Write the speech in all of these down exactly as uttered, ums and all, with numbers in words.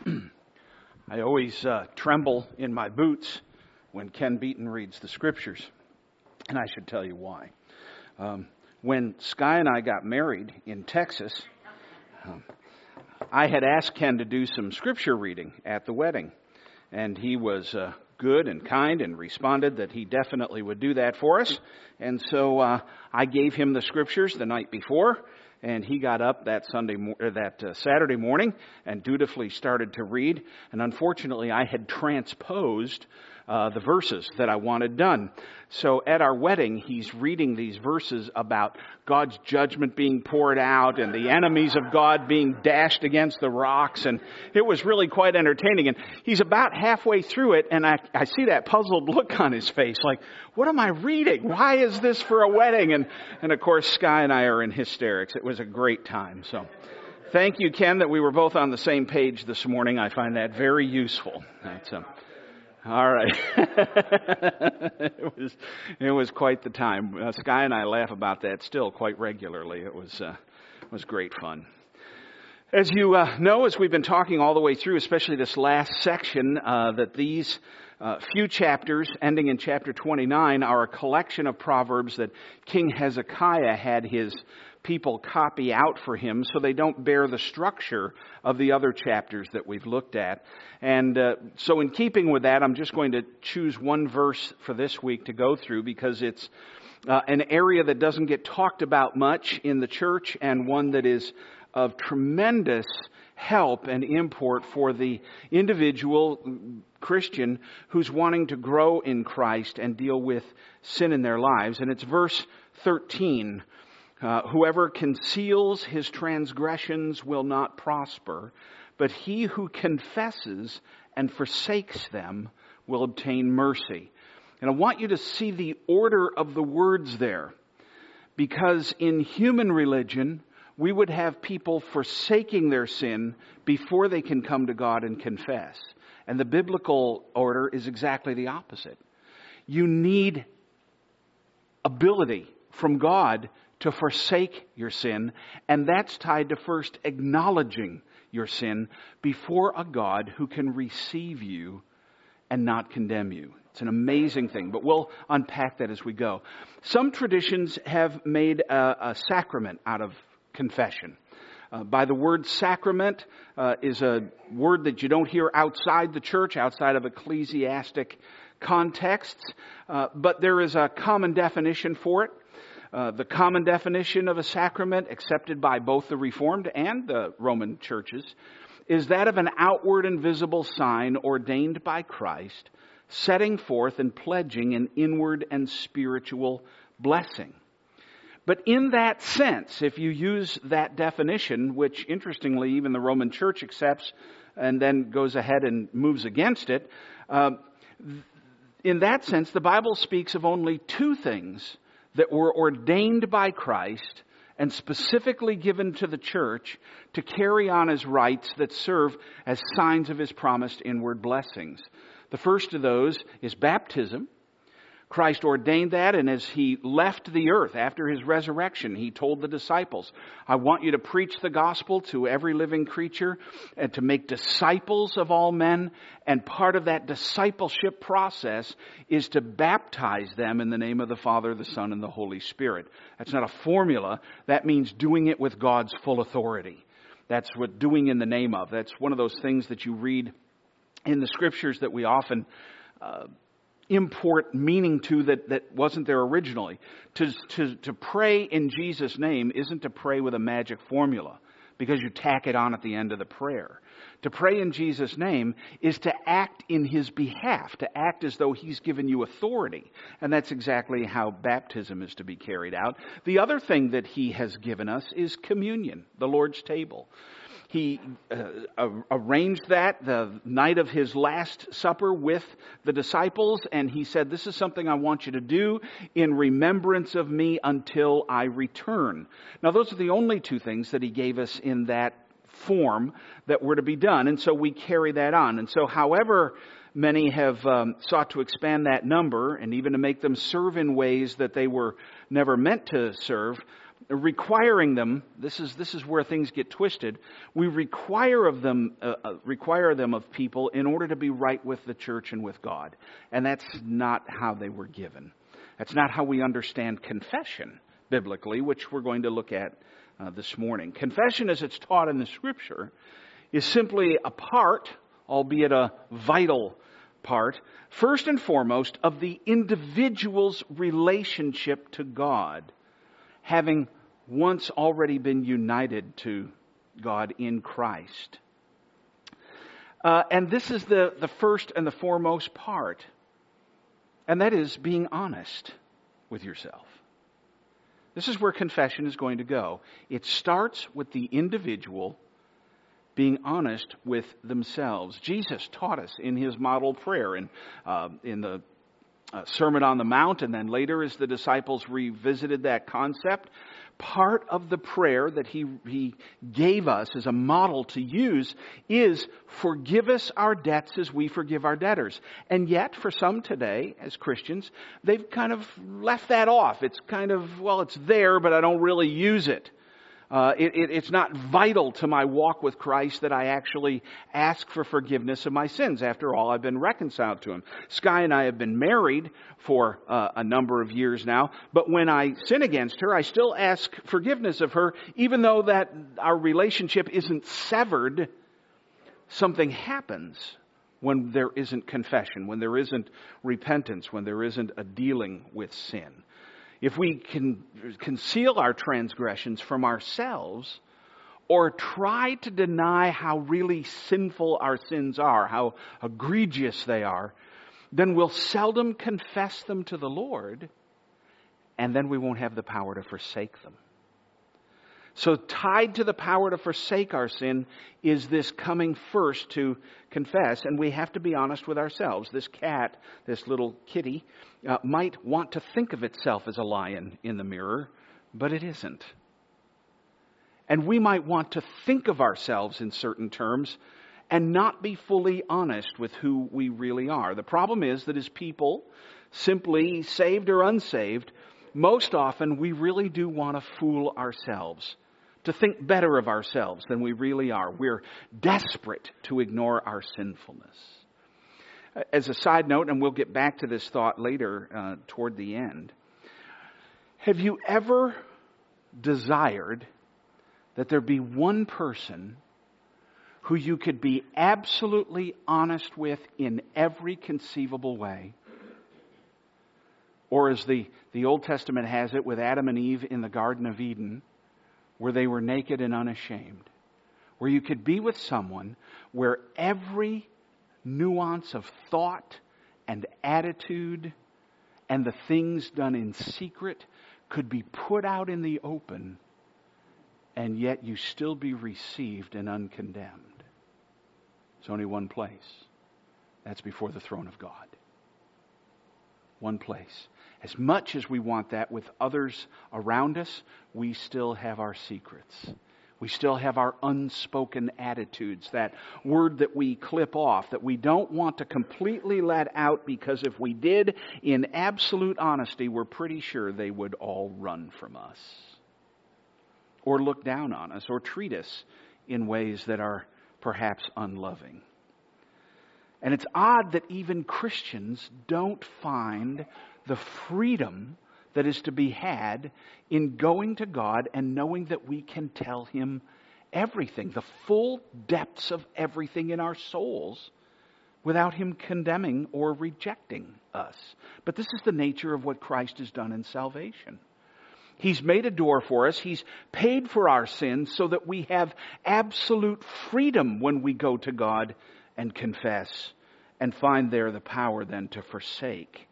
I always uh, tremble in my boots when Ken Beaton reads the scriptures, and I should tell you why. Um, when Sky and I got married in Texas, um, I had asked Ken to do some scripture reading at the wedding, and he was uh, good and kind and responded that he definitely would do that for us. And so uh, I gave him the scriptures the night before, and he got up that Sunday, or that uh, Saturday morning and dutifully started to read. And unfortunately, I had transposed uh, the verses that I wanted done. So at our wedding, he's reading these verses about God's judgment being poured out and the enemies of God being dashed against the rocks. And it was really quite entertaining. And he's about halfway through it, and I, I see that puzzled look on his face, like, what am I reading? Why is this for a wedding? And, and of course, Sky and I are in hysterics. It was a great time. So thank you, Ken, that we were both on the same page this morning. I find that very useful. That's, um, all right. it was it was quite the time. Uh, Sky and I laugh about that still quite regularly. It was uh, it was great fun. As you uh, know, as we've been talking all the way through, especially this last section, uh, that these uh, few chapters, ending in chapter twenty-nine, are a collection of proverbs that King Hezekiah had his people copy out for him so they don't bear the structure of the other chapters that we've looked at. And uh, so in keeping with that, I'm just going to choose one verse for this week to go through because it's uh, an area that doesn't get talked about much in the church and one that is of tremendous help and import for the individual Christian who's wanting to grow in Christ and deal with sin in their lives. And it's verse thirteen. Uh, whoever conceals his transgressions will not prosper, but he who confesses and forsakes them will obtain mercy. And I want you to see the order of the words there, because in human religion, we would have people forsaking their sin before they can come to God and confess. And the biblical order is exactly the opposite. You need ability from God to forsake your sin, and that's tied to first acknowledging your sin before a God who can receive you and not condemn you. It's an amazing thing, but we'll unpack that as we go. Some traditions have made a, a sacrament out of confession. Uh, by the word sacrament uh, is a word that you don't hear outside the church, outside of ecclesiastic contexts, uh, but there is a common definition for it. Uh, the common definition of a sacrament, accepted by both the Reformed and the Roman churches, is that of an outward and visible sign ordained by Christ, setting forth and pledging an inward and spiritual blessing. But in that sense, if you use that definition, which interestingly even the Roman Church accepts and then goes ahead and moves against it, uh, in that sense, the Bible speaks of only two things that were ordained by Christ and specifically given to the church to carry on as rites that serve as signs of his promised inward blessings. The first of those is baptism. Christ ordained that, and as he left the earth after his resurrection, he told the disciples, I want you to preach the gospel to every living creature and to make disciples of all men. And part of that discipleship process is to baptize them in the name of the Father, the Son, and the Holy Spirit. That's not a formula. That means doing it with God's full authority. That's what doing in the name of. That's one of those things that you read in the scriptures that we often uh, import meaning to that, that wasn't there originally. To, to, to pray in Jesus' name isn't to pray with a magic formula because you tack it on at the end of the prayer. To pray in Jesus' name is to act in his behalf, to act as though he's given you authority. And that's exactly how baptism is to be carried out. The other thing that he has given us is communion, the Lord's table. He uh, arranged that the night of his Last Supper with the disciples, and he said, this is something I want you to do in remembrance of me until I return. Now, those are the only two things that he gave us in that form that were to be done, and so we carry that on. And so however many have um, sought to expand that number and even to make them serve in ways that they were never meant to serve, requiring them, this is this is where things get twisted. We require of them uh, uh, require them of people in order to be right with the church and with God. And that's not how they were given. That's not how we understand confession biblically, which we're going to look at uh, this morning. Confession, as it's taught in the Scripture, is simply a part, albeit a vital part, first and foremost, of the individual's relationship to God, having once already been united to God in Christ. Uh, and this is the, the first and the foremost part. And that is being honest with yourself. This is where confession is going to go. It starts with the individual being honest with themselves. Jesus taught us in his model prayer in, uh, in the uh, Sermon on the Mount, and then later as the disciples revisited that concept, part of the prayer that he, he gave us as a model to use is, forgive us our debts as we forgive our debtors. And yet, for some today, as Christians, they've kind of left that off. It's kind of, well, it's there, but I don't really use it. Uh, it, it, it's not vital to my walk with Christ that I actually ask for forgiveness of my sins. After all, I've been reconciled to Him. Sky and I have been married for uh, a number of years now, but when I sin against her, I still ask forgiveness of her, even though that our relationship isn't severed. Something happens when there isn't confession, when there isn't repentance, when there isn't a dealing with sin. If we can conceal our transgressions from ourselves or try to deny how really sinful our sins are, how egregious they are, then we'll seldom confess them to the Lord, and then we won't have the power to forsake them. So tied to the power to forsake our sin is this coming first to confess, and we have to be honest with ourselves. This cat, this little kitty, uh, might want to think of itself as a lion in the mirror, but it isn't. And we might want to think of ourselves in certain terms and not be fully honest with who we really are. The problem is that as people, simply saved or unsaved, most often we really do want to fool ourselves, to think better of ourselves than we really are. We're desperate to ignore our sinfulness. As a side note, and we'll get back to this thought later uh, toward the end, have you ever desired that there be one person who you could be absolutely honest with in every conceivable way? Or as the, the Old Testament has it with Adam and Eve in the Garden of Eden, where they were naked and unashamed. Where you could be with someone where every nuance of thought and attitude and the things done in secret could be put out in the open, and yet you still be received and uncondemned. There's only one place. That's before the throne of God. One place. As much as we want that with others around us, we still have our secrets. We still have our unspoken attitudes, that word that we clip off, that we don't want to completely let out, because if we did, in absolute honesty, we're pretty sure they would all run from us, or look down on us, or treat us in ways that are perhaps unloving. And it's odd that even Christians don't find the freedom that is to be had in going to God and knowing that we can tell Him everything, the full depths of everything in our souls, without Him condemning or rejecting us. But this is the nature of what Christ has done in salvation. He's made a door for us. He's paid for our sins so that we have absolute freedom when we go to God and confess and find there the power then to forsake.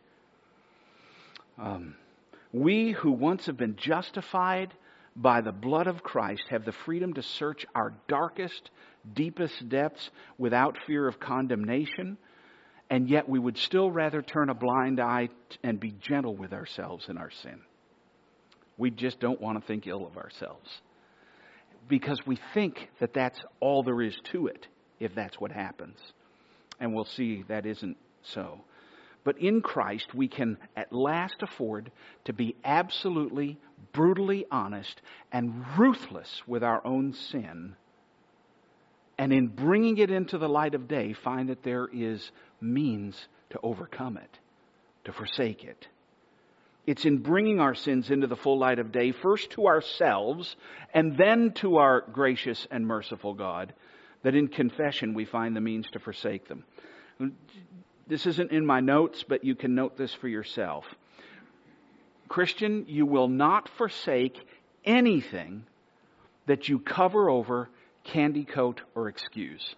Um, we who once have been justified by the blood of Christ have the freedom to search our darkest, deepest depths without fear of condemnation, and yet we would still rather turn a blind eye and be gentle with ourselves in our sin. We just don't want to think ill of ourselves, because we think that that's all there is to it, if that's what happens. And we'll see that isn't so. But in Christ, we can at last afford to be absolutely brutally honest and ruthless with our own sin, and in bringing it into the light of day, find that there is means to overcome it, to forsake it. It's in bringing our sins into the full light of day, first to ourselves and then to our gracious and merciful God, that in confession we find the means to forsake them. This isn't in my notes, but you can note this for yourself. Christian, you will not forsake anything that you cover over, candy coat, or excuse.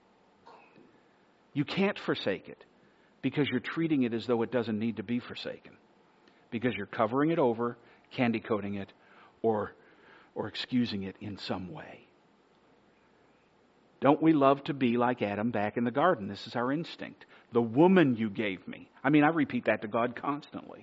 You can't forsake it because you're treating it as though it doesn't need to be forsaken. Because you're covering it over, candy coating it, or, or excusing it in some way. Don't we love to be like Adam back in the garden? This is our instinct. The woman you gave me. I mean, I repeat that to God constantly.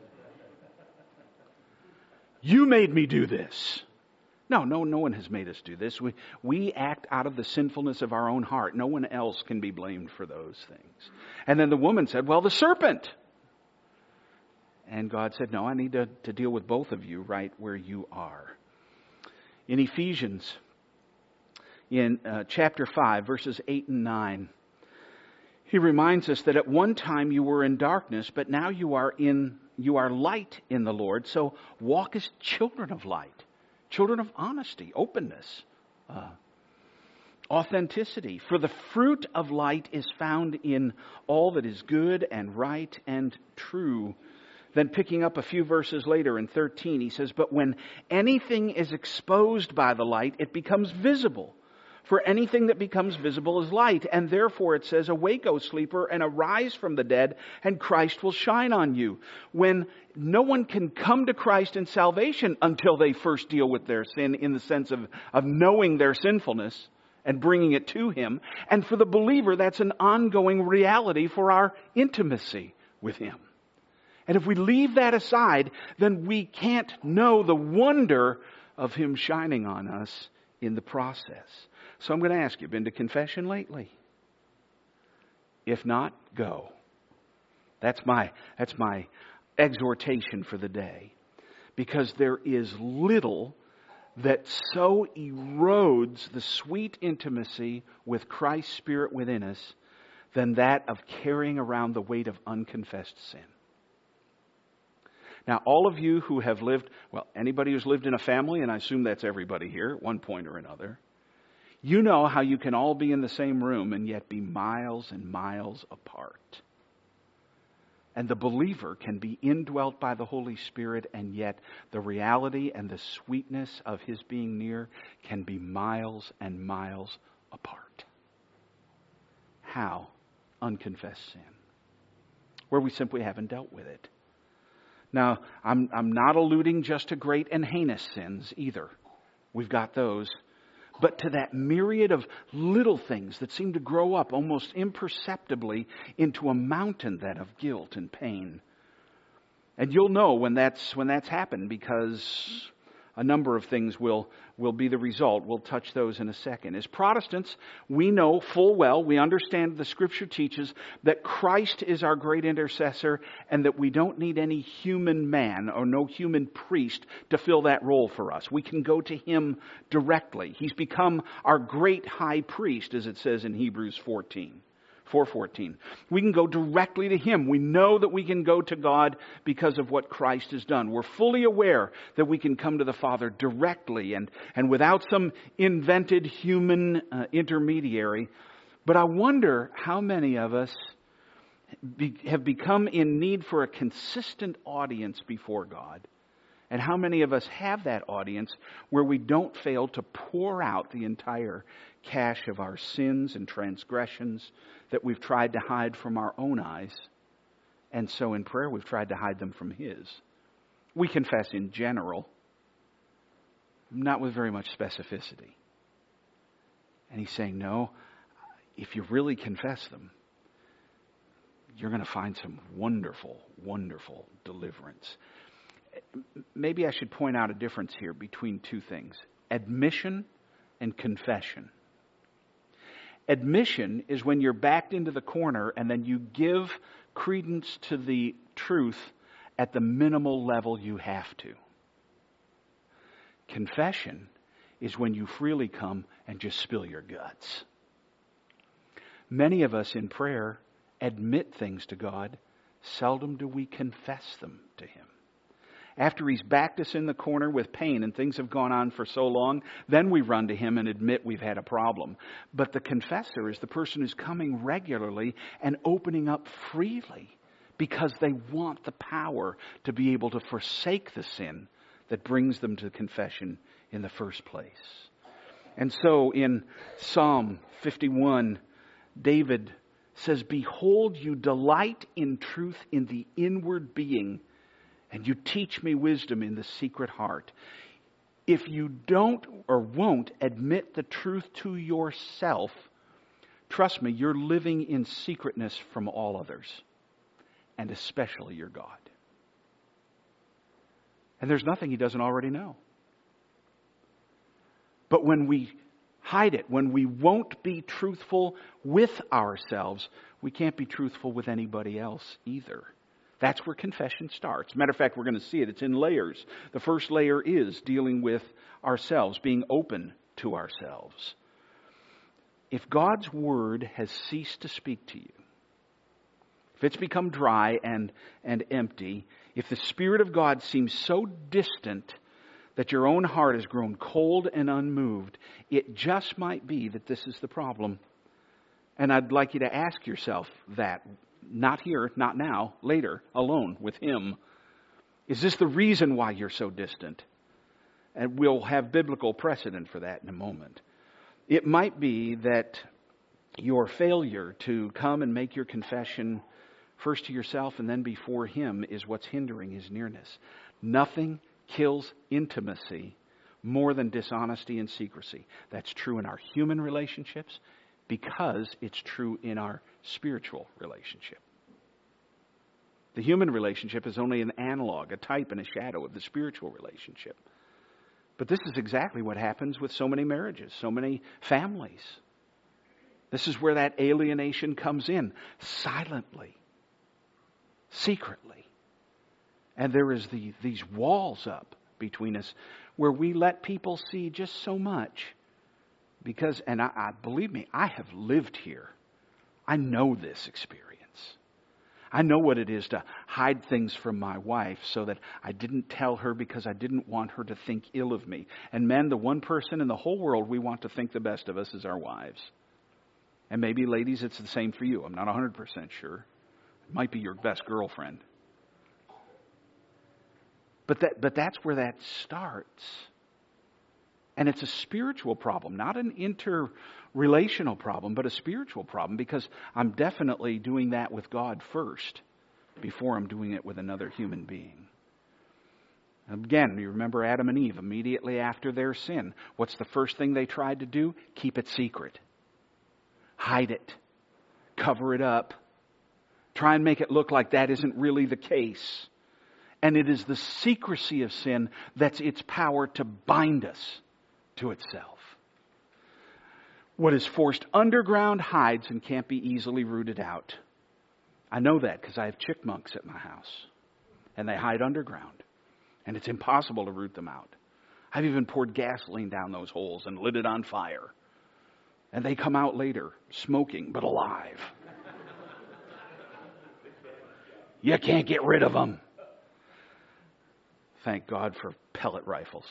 You made me do this. No, no, no one has made us do this. We, we act out of the sinfulness of our own heart. No one else can be blamed for those things. And then the woman said, well, the serpent. And God said, no, I need to, to deal with both of you right where you are. In Ephesians, in uh, chapter five, verses eight and nine, he reminds us that at one time you were in darkness, but now you are in you are light in the Lord. So walk as children of light, children of honesty, openness, uh, authenticity. For the fruit of light is found in all that is good and right and true. Then picking up a few verses later in thirteen, he says, but when anything is exposed by the light, it becomes visible. For anything that becomes visible is light. And therefore it says, awake, O sleeper, and arise from the dead, and Christ will shine on you. When no one can come to Christ in salvation until they first deal with their sin in the sense of, of knowing their sinfulness and bringing it to Him. And for the believer, that's an ongoing reality for our intimacy with Him. And if we leave that aside, then we can't know the wonder of Him shining on us in the process. So I'm going to ask you, been to confession lately? If not, go. That's my, that's my exhortation for the day. Because there is little that so erodes the sweet intimacy with Christ's Spirit within us than that of carrying around the weight of unconfessed sin. Now, all of you who have lived, well, anybody who's lived in a family, and I assume that's everybody here at one point or another, you know how you can all be in the same room and yet be miles and miles apart. And the believer can be indwelt by the Holy Spirit, and yet the reality and the sweetness of His being near can be miles and miles apart. How? Unconfessed sin. Where we simply haven't dealt with it. Now, I'm, I'm not alluding just to great and heinous sins either. We've got those. But to that myriad of little things that seem to grow up almost imperceptibly into a mountain then of guilt and pain. And you'll know when that's when that's happened, because a number of things will, will be the result. We'll touch those in a second. As Protestants, we know full well, we understand the Scripture teaches that Christ is our great intercessor and that we don't need any human man or no human priest to fill that role for us. We can go to Him directly. He's become our great high priest, as it says in Hebrews fourteen. four fourteen. We can go directly to Him. We know that we can go to God because of what Christ has done. We're fully aware that we can come to the Father directly and, and without some invented human uh, intermediary. But I wonder how many of us be, have become in need for a consistent audience before God. And how many of us have that audience where we don't fail to pour out the entire cache of our sins and transgressions that we've tried to hide from our own eyes. And so in prayer we've tried to hide them from His. We confess in general, not with very much specificity. And He's saying, no, if you really confess them, you're going to find some wonderful, wonderful deliverance. Maybe I should point out a difference here between two things. Admission and confession. Admission is when you're backed into the corner and then you give credence to the truth at the minimal level you have to. Confession is when you freely come and just spill your guts. Many of us in prayer admit things to God. Seldom do we confess them to Him. After He's backed us in the corner with pain and things have gone on for so long, then we run to Him and admit we've had a problem. But the confessor is the person who's coming regularly and opening up freely because they want the power to be able to forsake the sin that brings them to confession in the first place. And so in Psalm fifty-one, David says, "Behold, you delight in truth in the inward being, and you teach me wisdom in the secret heart." If you don't or won't admit the truth to yourself, trust me, you're living in secretness from all others, and especially your God. And there's nothing He doesn't already know. But when we hide it, when we won't be truthful with ourselves, we can't be truthful with anybody else either. That's where confession starts. Matter of fact, we're going to see it. It's in layers. The first layer is dealing with ourselves, being open to ourselves. If God's word has ceased to speak to you, if it's become dry and, and empty, if the Spirit of God seems so distant that your own heart has grown cold and unmoved, it just might be that this is the problem. And I'd like you to ask yourself that. Not here, not now, later, alone with Him. Is this the reason why you're so distant? And we'll have biblical precedent for that in a moment. It might be that your failure to come and make your confession first to yourself and then before Him is what's hindering His nearness. Nothing kills intimacy more than dishonesty and secrecy. That's true in our human relationships, because it's true in our spiritual relationship. The human relationship is only an analog, a type and a shadow of the spiritual relationship. But this is exactly what happens with so many marriages, so many families. This is where that alienation comes in, silently, secretly. And there is the, these walls up between us where we let people see just so much. Because, and I, I believe me, I have lived here. I know this experience. I know what it is to hide things from my wife so that I didn't tell her because I didn't want her to think ill of me. And men, the one person in the whole world we want to think the best of us is our wives. And maybe, ladies, it's the same for you. I'm not one hundred percent sure. It might be your best girlfriend. But that, but that's where that starts. And it's a spiritual problem, not an interrelational problem, but a spiritual problem, because I'm definitely doing that with God first before I'm doing it with another human being. Again, you remember Adam and Eve immediately after their sin. What's the first thing they tried to do? Keep it secret. Hide it. Cover it up. Try and make it look like that isn't really the case. And it is the secrecy of sin that's its power to bind us to itself. What is forced underground hides and can't be easily rooted out. I know that because I have chickmunks at my house. And they hide underground. And it's impossible to root them out. I've even poured gasoline down those holes and lit it on fire. And they come out later, smoking but alive. You can't get rid of them. Thank God for pellet rifles.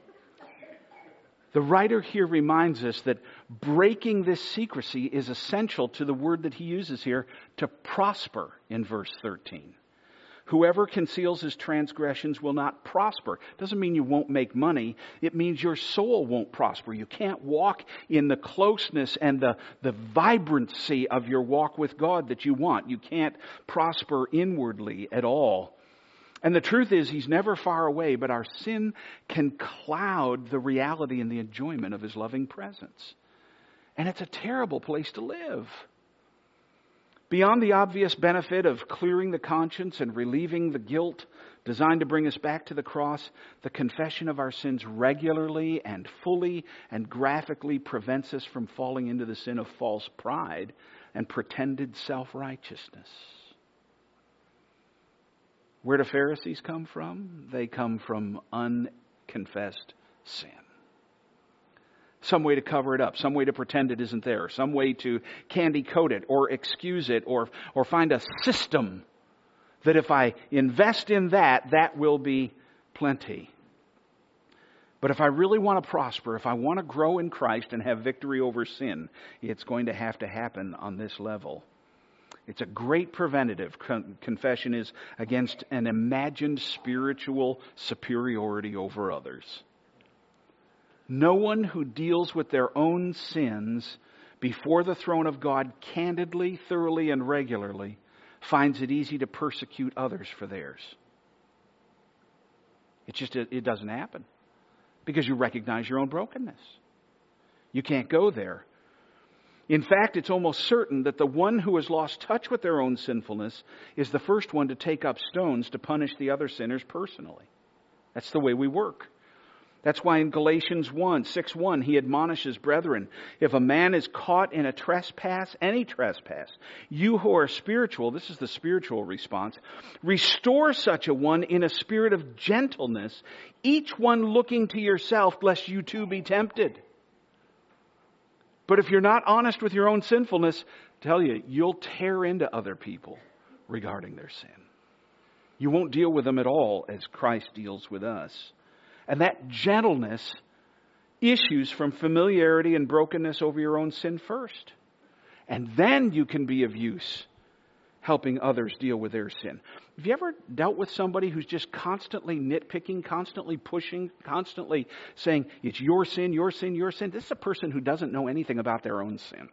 The writer here reminds us that breaking this secrecy is essential to the word that he uses here, to prosper, in verse thirteen. Whoever conceals his transgressions will not prosper. Doesn't mean you won't make money. It means your soul won't prosper. You can't walk in the closeness and the, the vibrancy of your walk with God that you want. You can't prosper inwardly at all. And the truth is, He's never far away, but our sin can cloud the reality and the enjoyment of His loving presence. And it's a terrible place to live. Beyond the obvious benefit of clearing the conscience and relieving the guilt designed to bring us back to the cross, the confession of our sins regularly and fully and graphically prevents us from falling into the sin of false pride and pretended self-righteousness. Where do Pharisees come from? They come from unconfessed sin. Some way to cover it up, some way to pretend it isn't there, some way to candy coat it or excuse it or, or find a system that if I invest in that, that will be plenty. But if I really want to prosper, if I want to grow in Christ and have victory over sin, it's going to have to happen on this level. It's a great preventative. Con- confession is against an imagined spiritual superiority over others. No one who deals with their own sins before the throne of God candidly, thoroughly, and regularly finds it easy to persecute others for theirs. It just, it, it doesn't happen. Because you recognize your own brokenness. You can't go there. In fact, it's almost certain that the one who has lost touch with their own sinfulness is the first one to take up stones to punish the other sinners personally. That's the way we work. That's why in Galatians one, six one, he admonishes brethren, if a man is caught in a trespass, any trespass, you who are spiritual, this is the spiritual response, restore such a one in a spirit of gentleness, each one looking to yourself, lest you too be tempted. But if you're not honest with your own sinfulness, tell you, you'll tear into other people regarding their sin. You won't deal with them at all as Christ deals with us. And that gentleness issues from familiarity and brokenness over your own sin first. And then you can be of use helping others deal with their sin. Have you ever dealt with somebody who's just constantly nitpicking, constantly pushing, constantly saying, it's your sin, your sin, your sin? This is a person who doesn't know anything about their own sin.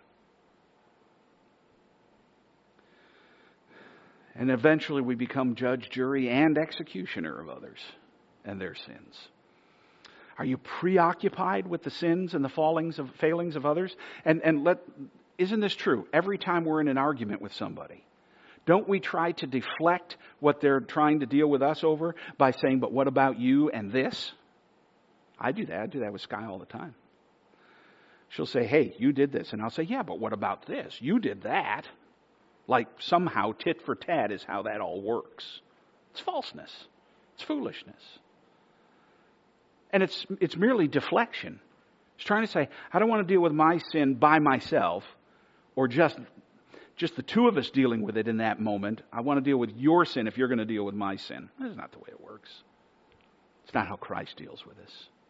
And eventually we become judge, jury, and executioner of others and their sins. Are you preoccupied with the sins and the fallings of failings of others? And and let isn't this true? Every time we're in an argument with somebody, don't we try to deflect what they're trying to deal with us over by saying, but what about you and this? I do that. I do that with Sky all the time. She'll say, hey, you did this. And I'll say, yeah, but what about this? You did that. Like somehow tit for tat is how that all works. It's falseness. It's foolishness. And it's it's merely deflection. It's trying to say, I don't want to deal with my sin by myself or just, just the two of us dealing with it in that moment. I want to deal with your sin if you're going to deal with my sin. That's not the way it works. It's not how Christ deals with us.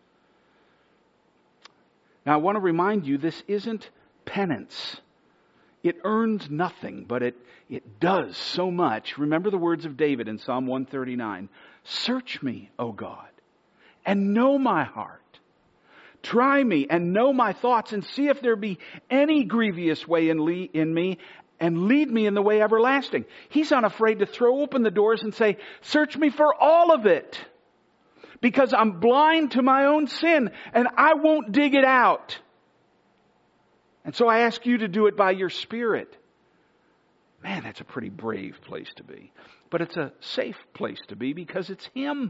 Now, I want to remind you, this isn't penance. It earns nothing, but it, it does so much. Remember the words of David in Psalm one thirty-nine. Search me, O God, and know my heart. Try me and know my thoughts and see if there be any grievous way in, le- in me and lead me in the way everlasting. He's unafraid to throw open the doors and say, search me for all of it because I'm blind to my own sin and I won't dig it out. And so I ask you to do it by your Spirit. Man, that's a pretty brave place to be. But it's a safe place to be because it's Him.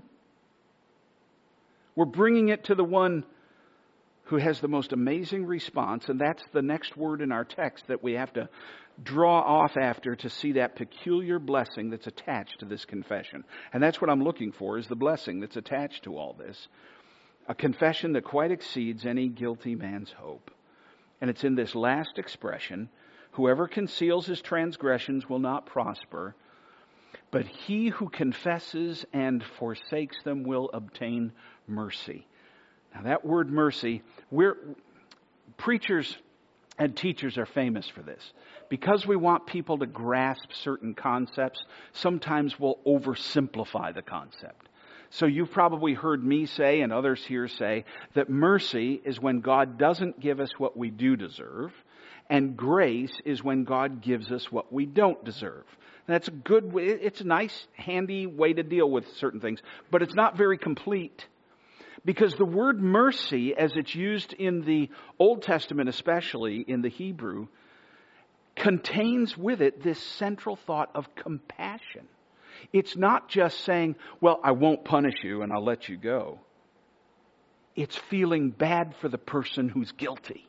We're bringing it to the one who has the most amazing response, and that's the next word in our text that we have to draw off after to see that peculiar blessing that's attached to this confession. And that's what I'm looking for, is the blessing that's attached to all this. A confession that quite exceeds any guilty man's hope. And it's in this last expression, whoever conceals his transgressions will not prosper, but he who confesses and forsakes them will obtain mercy. Now that word mercy, we're preachers and teachers are famous for this. Because we want people to grasp certain concepts, sometimes we'll oversimplify the concept. So you've probably heard me say and others here say that mercy is when God doesn't give us what we do deserve, and grace is when God gives us what we don't deserve. That's a good way, it's a nice, handy way to deal with certain things, but it's not very complete. Because the word mercy, as it's used in the Old Testament, especially in the Hebrew, contains with it this central thought of compassion. It's not just saying, well, I won't punish you and I'll let you go. It's feeling bad for the person who's guilty.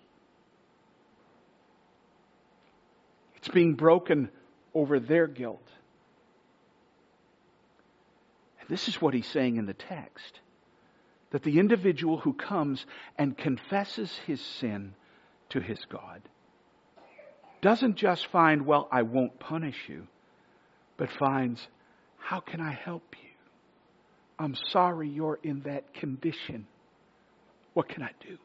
It's being broken over their guilt. And this is what he's saying in the text. That the individual who comes and confesses his sin to his God doesn't just find, well, I won't punish you, but finds, how can I help you? I'm sorry you're in that condition. What can I do?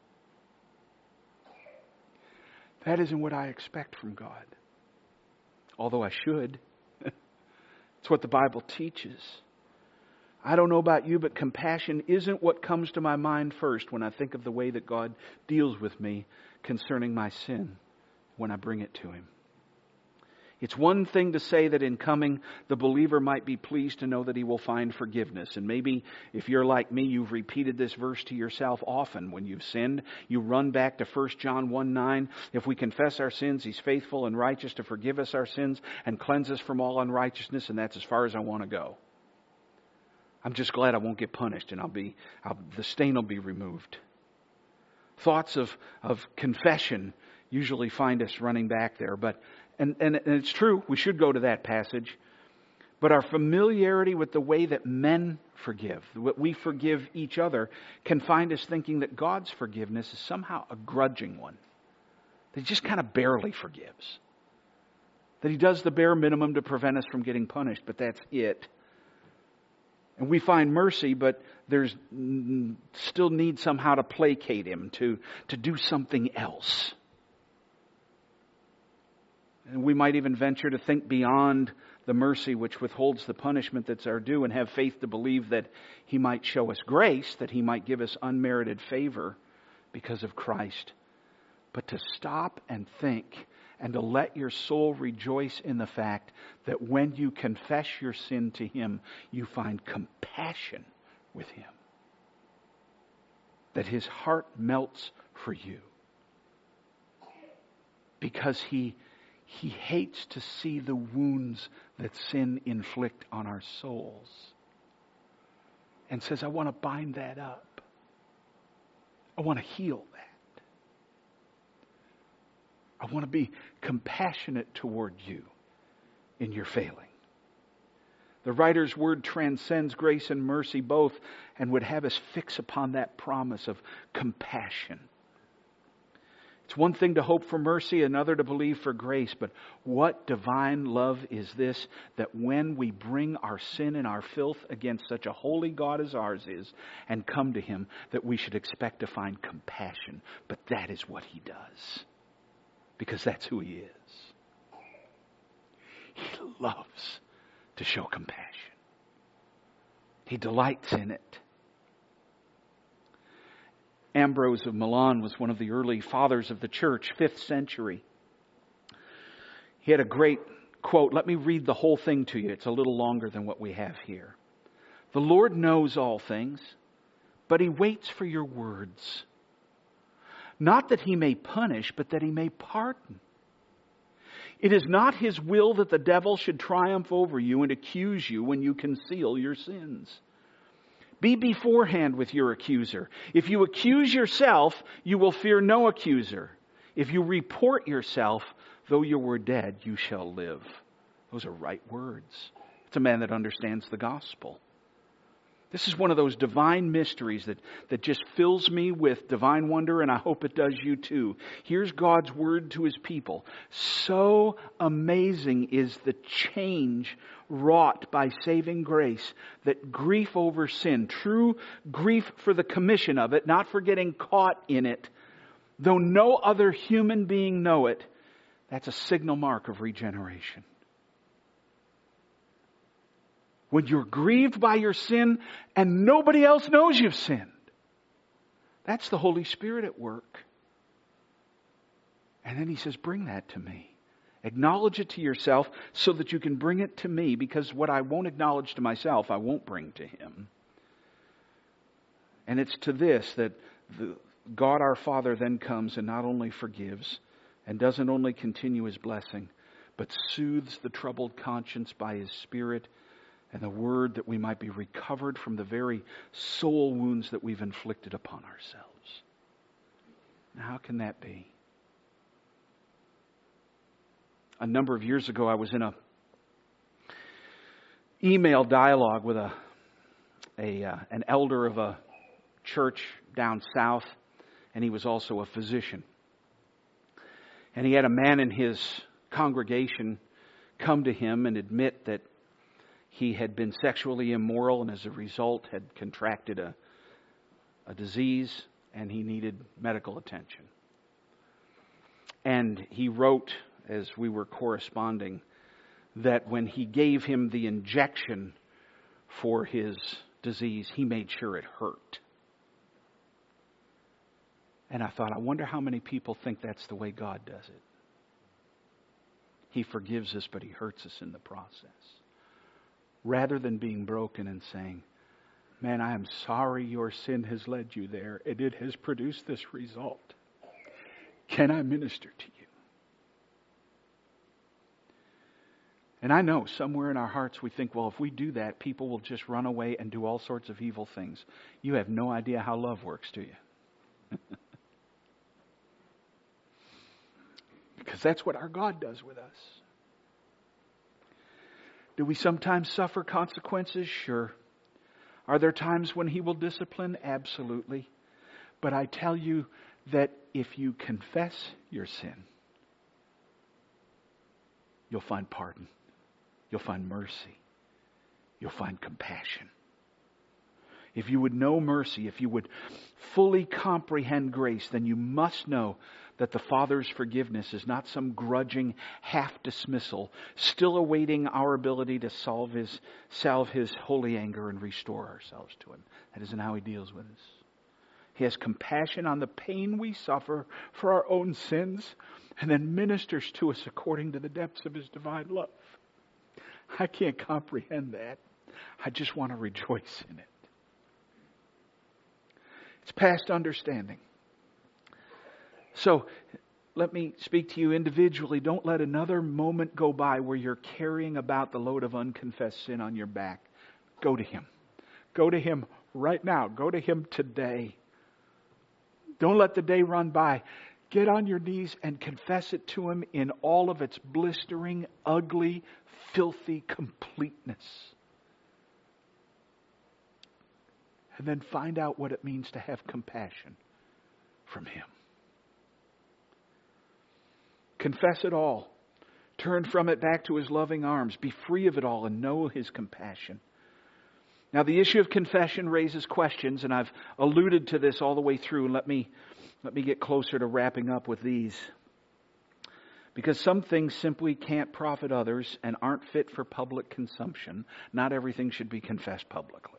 That isn't what I expect from God. Although I should. It's what the Bible teaches. I don't know about you, but compassion isn't what comes to my mind first when I think of the way that God deals with me concerning my sin when I bring it to Him. It's one thing to say that in coming, the believer might be pleased to know that he will find forgiveness. And maybe if you're like me, you've repeated this verse to yourself often when you've sinned. You run back to First John one nine. If we confess our sins, He's faithful and righteous to forgive us our sins and cleanse us from all unrighteousness. And that's as far as I want to go. I'm just glad I won't get punished and I'll be, I'll, the stain will be removed. Thoughts of, of confession usually find us running back there. But And, and, and it's true, we should go to that passage. But our familiarity with the way that men forgive, what we forgive each other, can find us thinking that God's forgiveness is somehow a grudging one. That He just kind of barely forgives. That He does the bare minimum to prevent us from getting punished, but that's it. And we find mercy, but there's still need somehow to placate Him, to, to do something else. And we might even venture to think beyond the mercy which withholds the punishment that's our due and have faith to believe that He might show us grace, that He might give us unmerited favor because of Christ. But to stop and think and to let your soul rejoice in the fact that when you confess your sin to Him, you find compassion with Him. That His heart melts for you. Because He He hates to see the wounds that sin inflict on our souls. And says, I want to bind that up. I want to heal that. I want to be compassionate toward you in your failing. The writer's word transcends grace and mercy both and would have us fix upon that promise of compassion. It's one thing to hope for mercy, another to believe for grace. But what divine love is this, that when we bring our sin and our filth against such a holy God as ours is and come to Him, that we should expect to find compassion. But that is what He does. Because that's who He is. He loves to show compassion. He delights in it. Ambrose of Milan was one of the early fathers of the church, fifth century. He had a great quote. Let me read the whole thing to you. It's a little longer than what we have here. The Lord knows all things, but He waits for your words. Not that He may punish, but that He may pardon. It is not His will that the devil should triumph over you and accuse you when you conceal your sins. Be beforehand with your accuser. If you accuse yourself, you will fear no accuser. If you report yourself, though you were dead, you shall live. Those are right words. It's a man that understands the gospel. This is one of those divine mysteries that, that just fills me with divine wonder, and I hope it does you too. Here's God's word to His people. So amazing is the change wrought by saving grace that grief over sin, true grief for the commission of it, not for getting caught in it, though no other human being know it, that's a signal mark of regeneration. When you're grieved by your sin and nobody else knows you've sinned. That's the Holy Spirit at work. And then He says, bring that to me. Acknowledge it to yourself so that you can bring it to me, because what I won't acknowledge to myself, I won't bring to Him. And it's to this that the, God our Father then comes and not only forgives and doesn't only continue His blessing, but soothes the troubled conscience by His Spirit and the word, that we might be recovered from the very soul wounds that we've inflicted upon ourselves. Now, how can that be? A number of years ago, I was in a email dialogue with a, a uh, an elder of a church down south, and he was also a physician. And he had a man in his congregation come to him and admit that he had been sexually immoral and as a result had contracted a, a disease and he needed medical attention. And he wrote, as we were corresponding, that when he gave him the injection for his disease, he made sure it hurt. And I thought, I wonder how many people think that's the way God does it. He forgives us, but He hurts us in the process. Rather than being broken and saying, man, I am sorry your sin has led you there, and it has produced this result. Can I minister to you? And I know somewhere in our hearts we think, well, if we do that, people will just run away and do all sorts of evil things. You have no idea how love works, do you? Because that's what our God does with us. Do we sometimes suffer consequences? Sure. Are there times when He will discipline? Absolutely. But I tell you that if you confess your sin, you'll find pardon. You'll find mercy. You'll find compassion. If you would know mercy, if you would fully comprehend grace, then you must know that the Father's forgiveness is not some grudging half-dismissal, still awaiting our ability to solve his, salve His holy anger and restore ourselves to Him. That isn't how He deals with us. He has compassion on the pain we suffer for our own sins and then ministers to us according to the depths of His divine love. I can't comprehend that. I just want to rejoice in it. It's past understanding. So, let me speak to you individually. Don't let another moment go by where you're carrying about the load of unconfessed sin on your back. Go to Him. Go to Him right now. Go to Him today. Don't let the day run by. Get on your knees and confess it to Him in all of its blistering, ugly, filthy completeness. And then find out what it means to have compassion from Him. Confess it all. Turn from it back to His loving arms. Be free of it all and know His compassion. Now, the issue of confession raises questions, and I've alluded to this all the way through. Let me, let me get closer to wrapping up with these. Because some things simply can't profit others and aren't fit for public consumption. Not everything should be confessed publicly.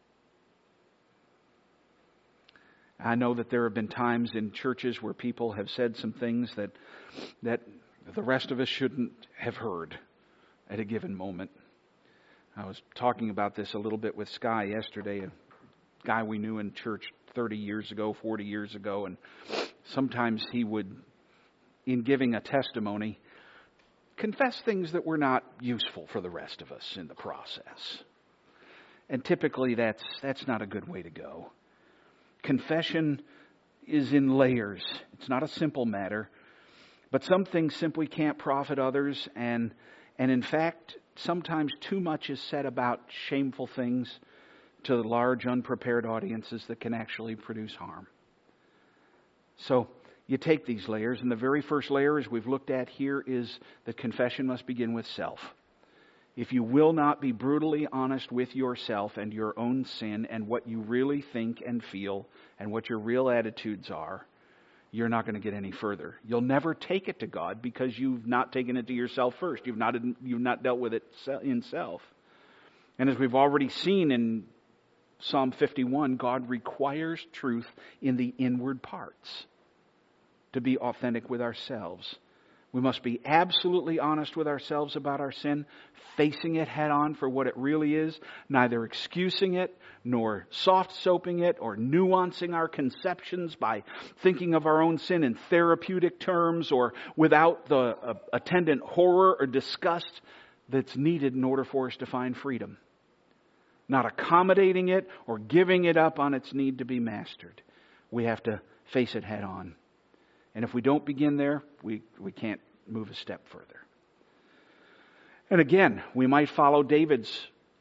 I know that there have been times in churches where people have said some things that that the rest of us shouldn't have heard at a given moment. I was talking about this a little bit with Sky yesterday, a guy we knew in church thirty years ago, forty years ago, and sometimes he would, in giving a testimony, confess things that were not useful for the rest of us in the process. And typically that's that's not a good way to go. Confession is in layers. It's not a simple matter. But some things simply can't profit others. And, and in fact, sometimes too much is said about shameful things to large, unprepared audiences that can actually produce harm. So you take these layers. And the very first layer, as we've looked at here, is that confession must begin with self. If you will not be brutally honest with yourself and your own sin and what you really think and feel and what your real attitudes are, you're not going to get any further. You'll never take it to God because you've not taken it to yourself first. You've not, you've not dealt with it in self. And as we've already seen in Psalm fifty-one, God requires truth in the inward parts to be authentic with ourselves. We must be absolutely honest with ourselves about our sin, facing it head on for what it really is, neither excusing it, nor soft-soaping it, or nuancing our conceptions by thinking of our own sin in therapeutic terms, or without the uh, attendant horror or disgust that's needed in order for us to find freedom. Not accommodating it or giving it up on its need to be mastered. We have to face it head on. And if we don't begin there, we, we can't move a step further. And again, we might follow David's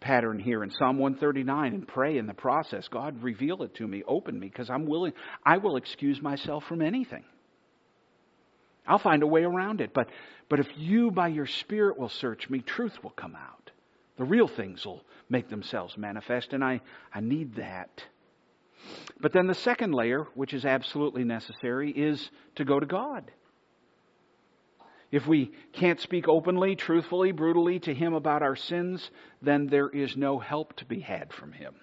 pattern here in Psalm one thirty-nine and pray in the process. God, reveal it to me, open me, because I'm willing. I will excuse myself from anything. I'll find a way around it. But, but if you, by your Spirit, will search me, truth will come out. The real things will make themselves manifest, and I, I need that. But then the second layer, which is absolutely necessary, is to go to God. If we can't speak openly, truthfully, brutally to Him about our sins, then there is no help to be had from Him.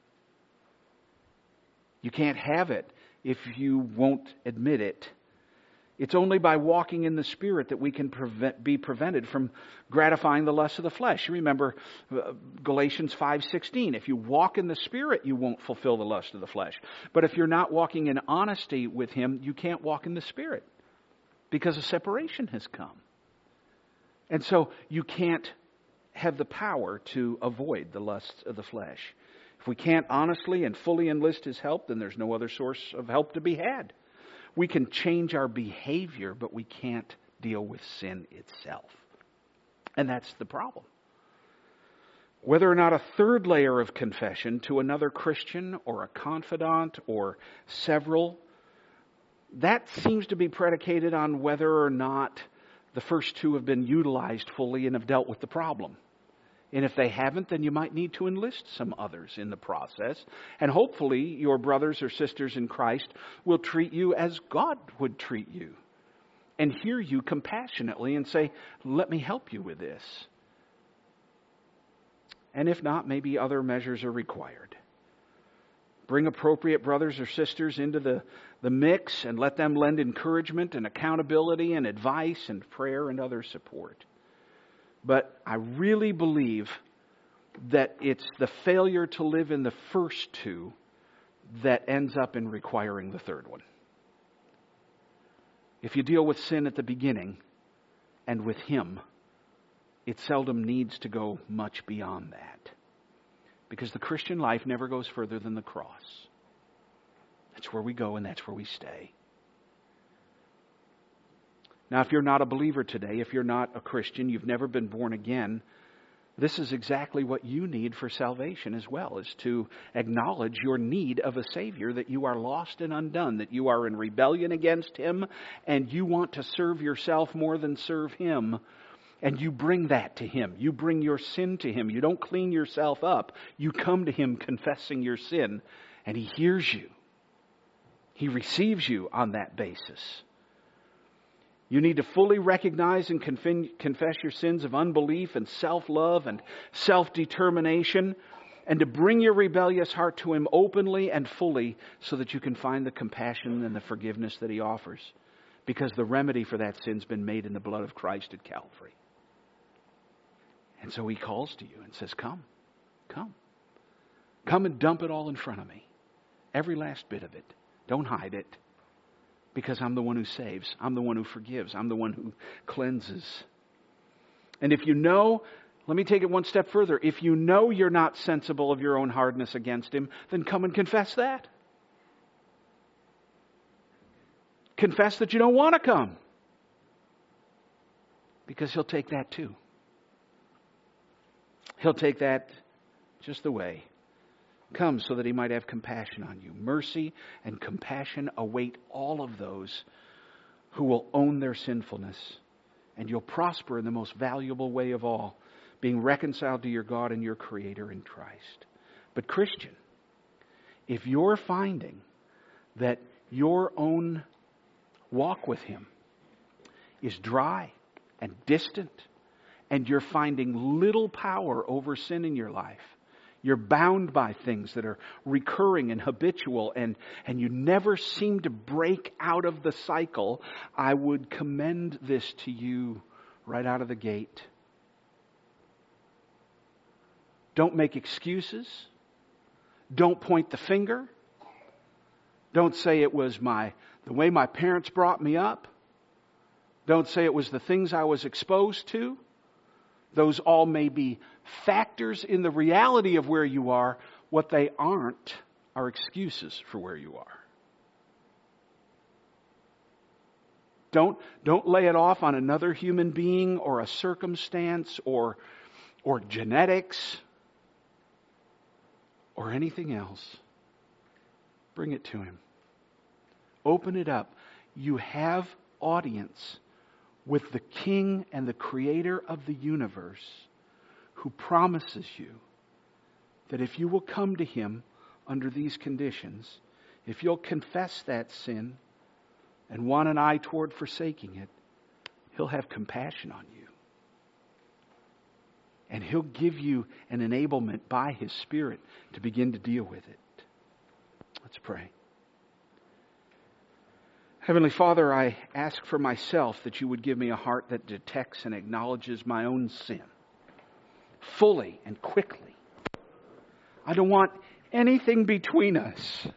You can't have it if you won't admit it. It's only by walking in the Spirit that we can prevent, be prevented from gratifying the lust of the flesh. You remember uh, Galatians five sixteen. If you walk in the Spirit, you won't fulfill the lust of the flesh. But if you're not walking in honesty with Him, you can't walk in the Spirit because a separation has come. And so you can't have the power to avoid the lusts of the flesh. If we can't honestly and fully enlist His help, then there's no other source of help to be had. We can change our behavior, but we can't deal with sin itself. And that's the problem. Whether or not a third layer of confession to another Christian or a confidant or several, that seems to be predicated on whether or not the first two have been utilized fully and have dealt with the problem. And if they haven't, then you might need to enlist some others in the process. And hopefully your brothers or sisters in Christ will treat you as God would treat you. And hear you compassionately and say, let me help you with this. And if not, maybe other measures are required. Bring appropriate brothers or sisters into the, the mix and let them lend encouragement and accountability and advice and prayer and other support. But I really believe that it's the failure to live in the first two that ends up in requiring the third one. If you deal with sin at the beginning and with Him, it seldom needs to go much beyond that. Because the Christian life never goes further than the cross. That's where we go and that's where we stay. Now, if you're not a believer today, if you're not a Christian, you've never been born again, this is exactly what you need for salvation as well, is to acknowledge your need of a Savior, that you are lost and undone, that you are in rebellion against Him, and you want to serve yourself more than serve Him. And you bring that to Him. You bring your sin to Him. You don't clean yourself up. You come to Him confessing your sin, and He hears you. He receives you on that basis. You need to fully recognize and confess your sins of unbelief and self-love and self-determination, and to bring your rebellious heart to Him openly and fully so that you can find the compassion and the forgiveness that He offers. Because the remedy for that sin's been made in the blood of Christ at Calvary. And so He calls to you and says, come, come. Come and dump it all in front of me. Every last bit of it. Don't hide it. Because I'm the one who saves. I'm the one who forgives. I'm the one who cleanses. And if you know, let me take it one step further. If you know you're not sensible of your own hardness against Him, then come and confess that. Confess that you don't want to come. Because He'll take that too. He'll take that just the way. Come so that He might have compassion on you. Mercy and compassion await all of those who will own their sinfulness. And you'll prosper in the most valuable way of all, being reconciled to your God and your Creator in Christ. But Christian, if you're finding that your own walk with Him is dry and distant, and you're finding little power over sin in your life, you're bound by things that are recurring and habitual, and, and you never seem to break out of the cycle, I would commend this to you right out of the gate. Don't make excuses. Don't point the finger. Don't say it was my the way my parents brought me up. Don't say it was the things I was exposed to. Those all may be factors in the reality of where you are. What they aren't are excuses for where you are. Don't, don't lay it off on another human being or a circumstance or, or genetics. or anything else, bring it to Him. Open it up. You have audience with the King and the Creator of the universe, who promises you that if you will come to Him under these conditions, if you'll confess that sin and want an eye toward forsaking it, He'll have compassion on you. And He'll give you an enablement by His Spirit to begin to deal with it. Let's pray. Heavenly Father, I ask for myself that you would give me a heart that detects and acknowledges my own sin fully and quickly. I don't want anything between us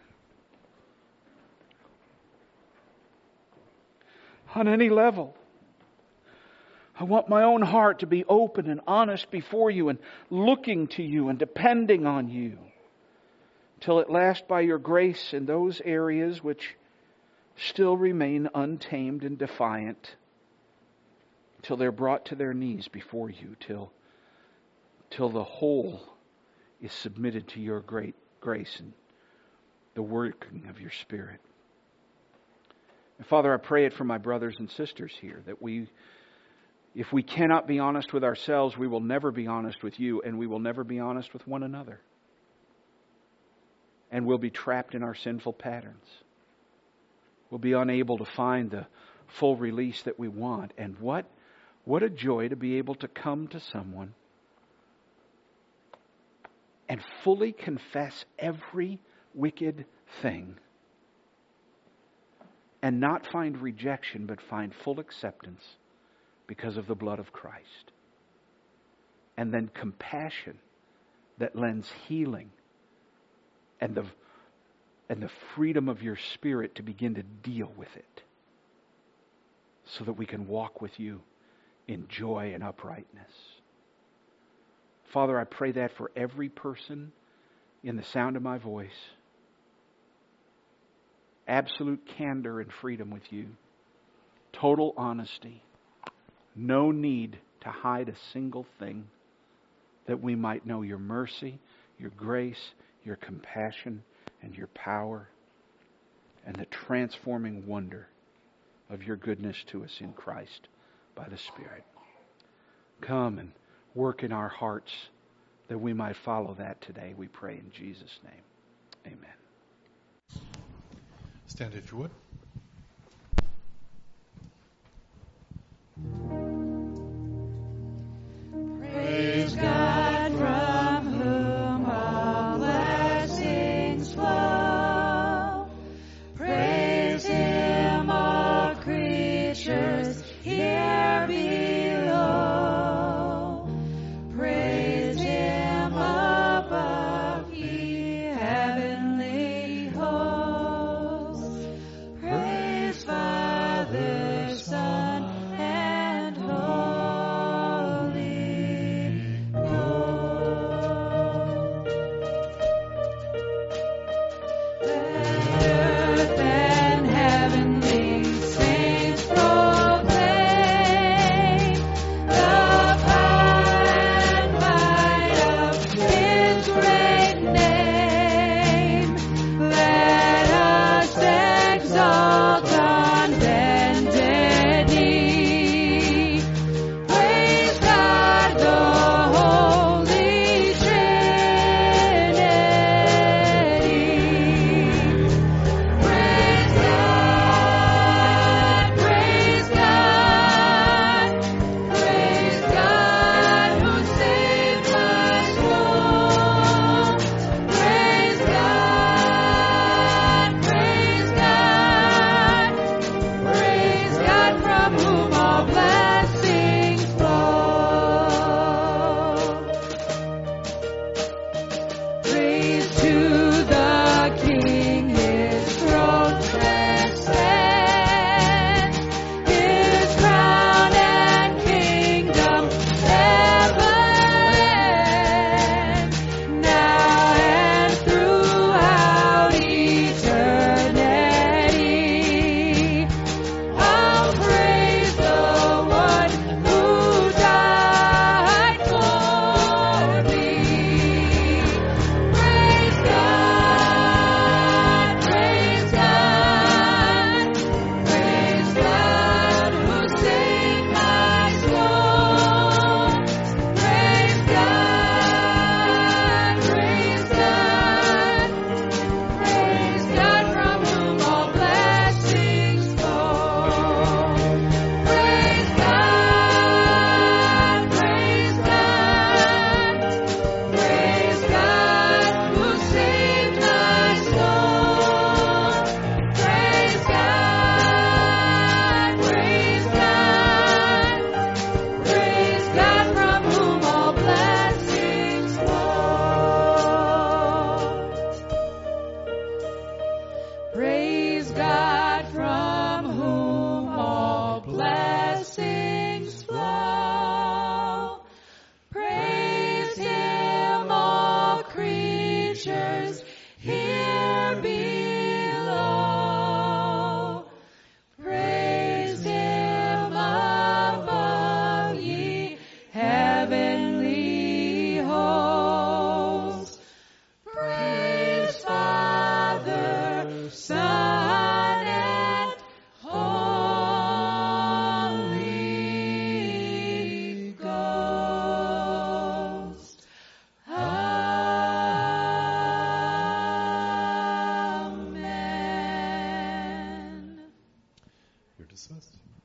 on any level. I want my own heart to be open and honest before you and looking to you and depending on you till at last, by your grace, in those areas which still remain untamed and defiant, till they're brought to their knees before you, till, till the whole is submitted to your great grace and the working of your Spirit. And Father, I pray it for my brothers and sisters here, that we, if we cannot be honest with ourselves, we will never be honest with you, and we will never be honest with one another. And we'll be trapped in our sinful patterns. We'll be unable to find the full release that we want. And what, what a joy to be able to come to someone and fully confess every wicked thing and not find rejection, but find full acceptance because of the blood of Christ. And then compassion that lends healing and the and the freedom of your Spirit to begin to deal with it, so that we can walk with you in joy and uprightness. Father, I pray that for every person in the sound of my voice. Absolute candor and freedom with you. Total honesty. No need to hide a single thing, that we might know your mercy, your grace, your compassion, and your power, and the transforming wonder of your goodness to us in Christ by the Spirit. Come and work in our hearts that we might follow that today, we pray in Jesus' name. Amen. Stand if you would. Praise God, from whom all blessings flow. Praise Him, all creatures here below. Praise Him above, ye heavenly hosts. dismissed.